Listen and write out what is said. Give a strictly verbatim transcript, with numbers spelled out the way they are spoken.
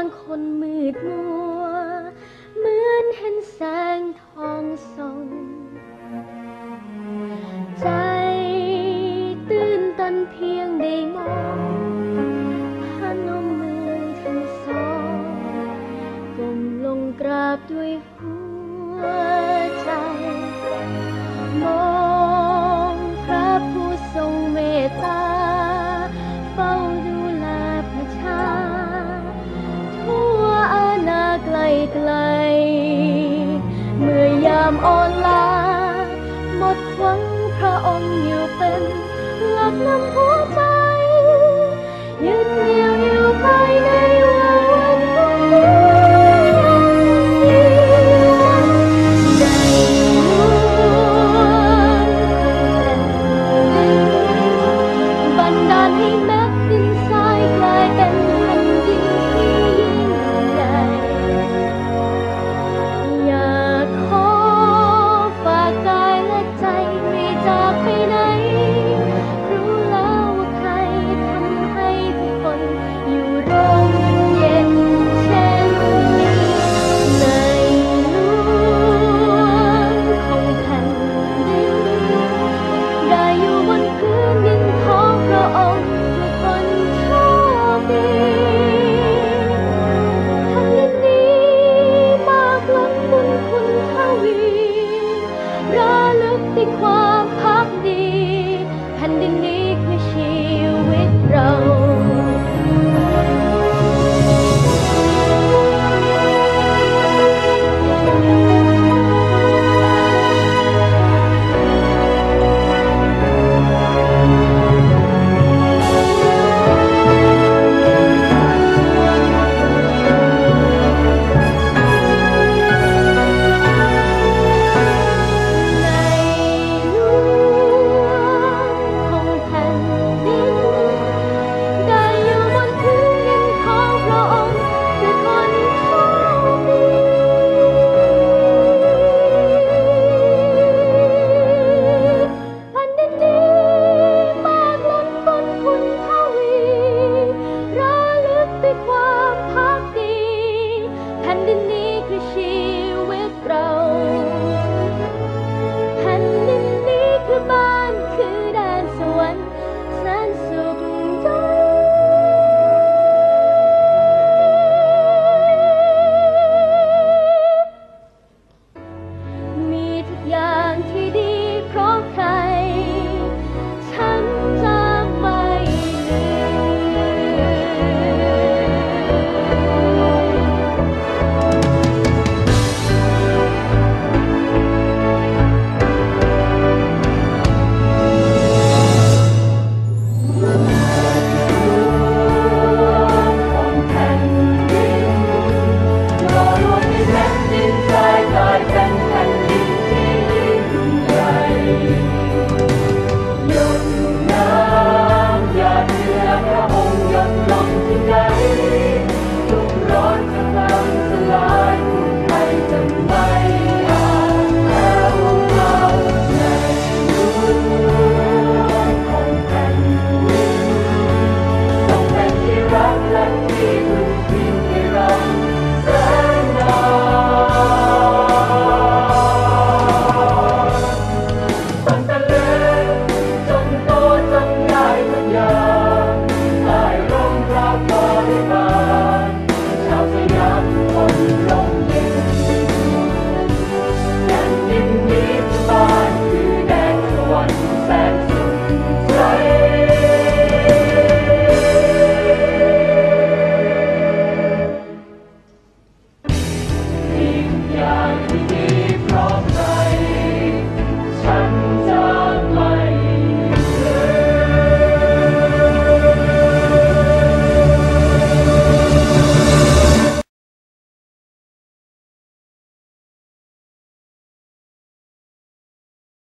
คนมืดมัวเหมือนเห็นแสงทองส่องใจตื่นตันเพียงได้มองพนมมือทั้งสองก้มลงกราบด้วยหัวใจมองพระผู้ทรงเมตตาเฝ้าดูแลประชาทั่วอาณาไกลไกลเมื่อยามอ่อนล้าหมดหวังพระองค์อยู่เป็นหลักนำหัวใจยึดเหนี่ยวอยู่ภายในวันวันพรุ่งนี้ได้บันดาลให้แม้ดินทรายกลายเป็นแผ่นดินที่ยิ่งใหญ่อยากขอฝากกายและใจไม่จากไปไหนรู้แล้วว่าใครทำให้ทุกคนอยู่ร่มเย็นเช่นนี้ในหลวงของแผ่นดินได้อยู่บนพื้นดินของพระองค์คือคนโชคดีแผ่นดินนี้มากล้นบุญคุณทวีระลึกในความพักดีแผ่นดินนี้คือชีวิตเราที่